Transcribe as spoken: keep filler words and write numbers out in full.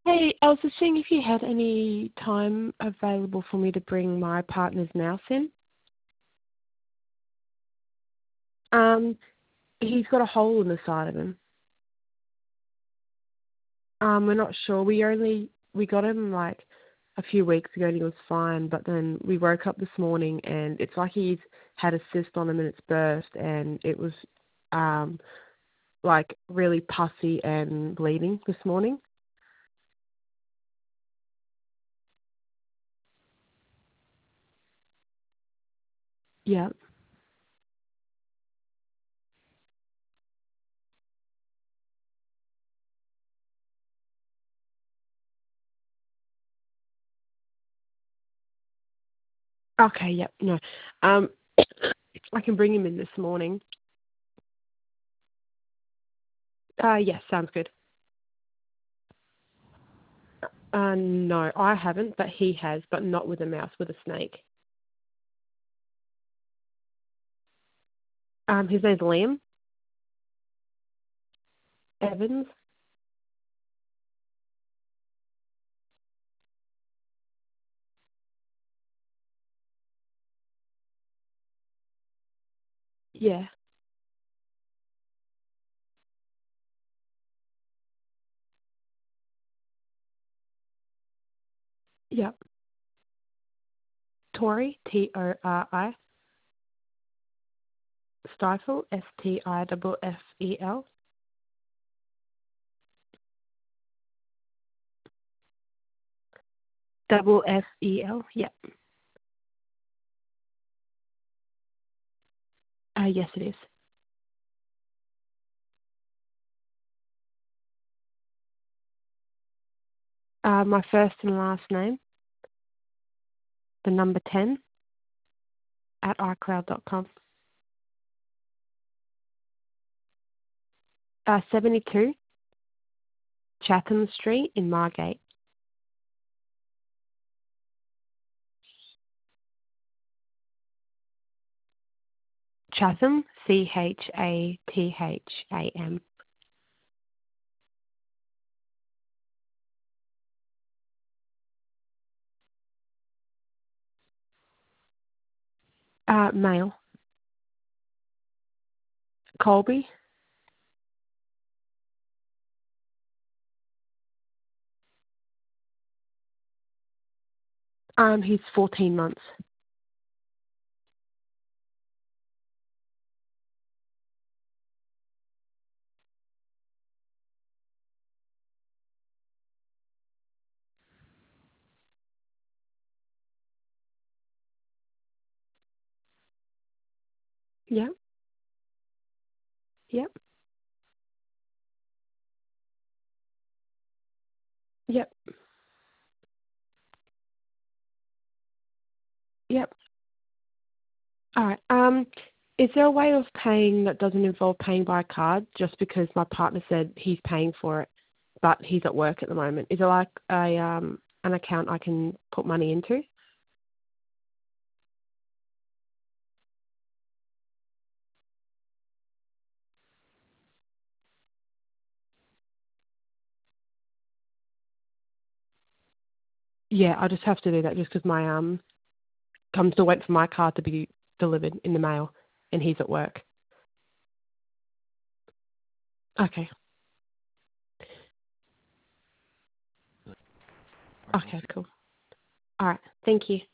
Hey, I was just seeing if you had any time available for me to bring my partner's mouse in. Um, he's got a hole in the side of him. Um, we're not sure. We only we got him like a few weeks ago and he was fine, but then we woke up this morning and it's like he's had a cyst on him and it's burst and it was um like really pussy and bleeding this morning. Yeah. Okay, yep, no. Um I can bring him in this morning. Uh yes, sounds good. Uh, no, I haven't, but he has, but not with a mouse, with a snake. Um, his name's Liam Evans. Yeah. Yep. Tori, T O R I. Stifle, S T I F F E L. Double F E L. Yep. Uh, yes, it is. Uh, my first and last name, the number ten, at iCloud dot com. Uh, seventy-two, Chatham Street in Margate. Chatham, C H A T H A M. Uh, male. Colby. Um, he's fourteen months. Yep. Yep. Yep. Yep. All right. Um, is there a way of paying that doesn't involve paying by card? Just because my partner said he's paying for it, but he's at work at the moment. Is there like a um an account I can put money into? Yeah, I just have to do that just because my um comes to wait for my card to be delivered in the mail, and he's at work. Okay. Okay. Cool. All right. Thank you.